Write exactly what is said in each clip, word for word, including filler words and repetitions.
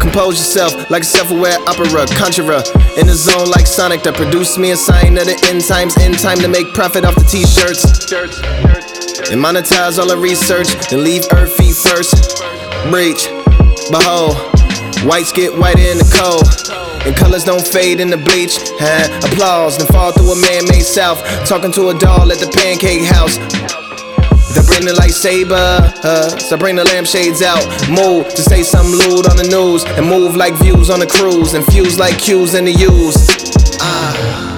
Compose yourself like a self-aware opera conjurer. In the zone like Sonic that produced me a sign of the end times. End time to make profit off the t-shirts. And monetize all the research, then leave earth feet first. Breach, behold, whites get whiter in the cold, and colors don't fade in the bleach. Huh? Applause, then fall through a man-made south. Talking to a doll at the pancake house. They bring the lightsaber, uh, so bring the lampshades out. Move to say something lewd on the news, and move like views on the cruise, and fuse like cues in the use. Ah,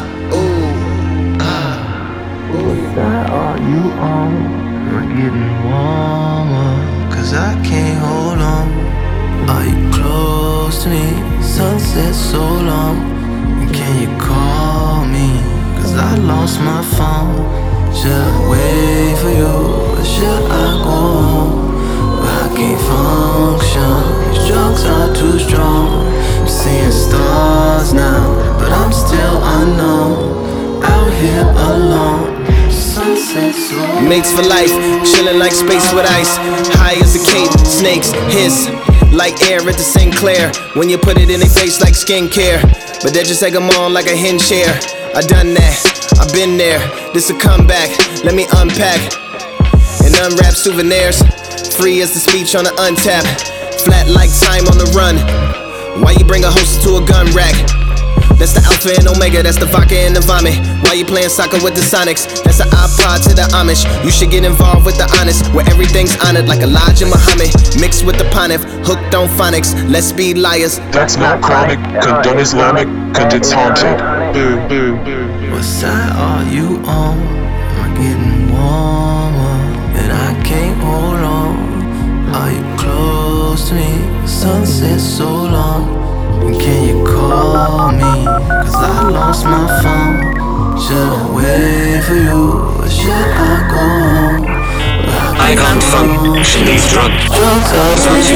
ooh, ah, ooh. What side are you on? We're getting warmer, cause I can't hold on. Are you close to me? Sunset so long. And can you call me? Cause I lost my phone. Should I wait for you, or should I go home? But I can't function, these drugs are too strong. I'm seeing stars now, but I'm still unknown. Out here alone, sunset so Mates for life, chillin' like space with ice. High as a cape, snakes hiss like air at the Sinclair. When you put it in their face like skincare, but they just egg them on like a hen chair. I done that, I been there. This a comeback, let me unpack and unwrap souvenirs. Free as the speech on the untap, flat like time on the run. Why you bring a host to a gun rack? That's the alpha and omega, that's the vodka and the vomit. Why you playing soccer with the Sonics? That's the iPod to the Amish. You should get involved with the honest, where everything's honored like Elijah Muhammad. Mixed with the Pontiff, hooked on phonics. Let's be liars. That's not chronic, condone Islamic, cause it's haunted. Boo, boo, boo. What side are you on? Am I getting warmer, and I can't hold on? Are you close to me? Sunset so long. And can you call me? Cause I lost my phone. Should I wait for you, or should I go home? I can't function these drugs. Drugs are too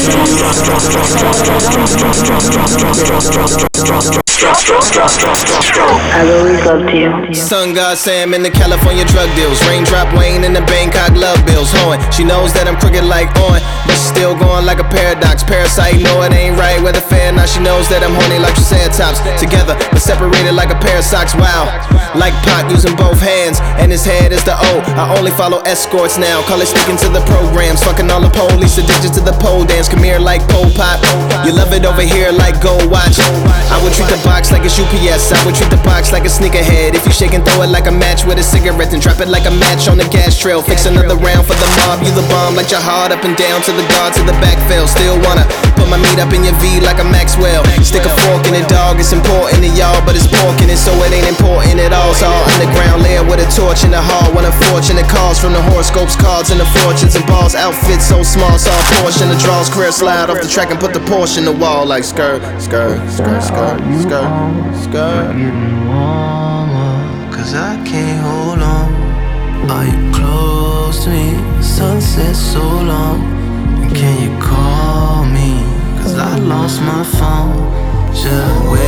strong. I've always loved you. Sun God Sam in the California drug deals. Raindrop Wayne in the Bangkok love bills. Hoeing, she knows that I'm crooked like on, but she's still going like a paradox. Parasite, know it ain't right, whether fair or not. She knows that I'm horny like Triceratops. Together, but separated like a pair of socks. Wow, like Pac using both hands, and his head is the O. I only follow escorts now, call it sticking to the programs. Fucking all the police, addicted to the pole dance. Come here like Pol Pot. You love it over here like Gold Watch. I would treat the box like it's U P S. I would treat the box like a sneakerhead. If you shake and throw it like a match with a cigarette, then drop it like a match on the gas trail. Fix another round for the mob. You the bomb like your heart up and down to the guard to the back fail. Still wanna put my meat up in your V like a Maxwell. Stick a fork in it, dog. It's important to y'all, but it's pork in it, so it ain't important at all. It's all underground layer with a torch in the hall. When unfortunate calls from the horoscopes, cards, and the fortunes and balls. Outfit so small, saw a portion of draws. Career slide off the track and put the Porsche in the wall like skirt, skirt, skirt, skirt, skirt, skirt. Getting warmer, cause I can't hold on. Are you close to me? Sunset so long. And can you call me? Cause I lost my phone. Should I wait?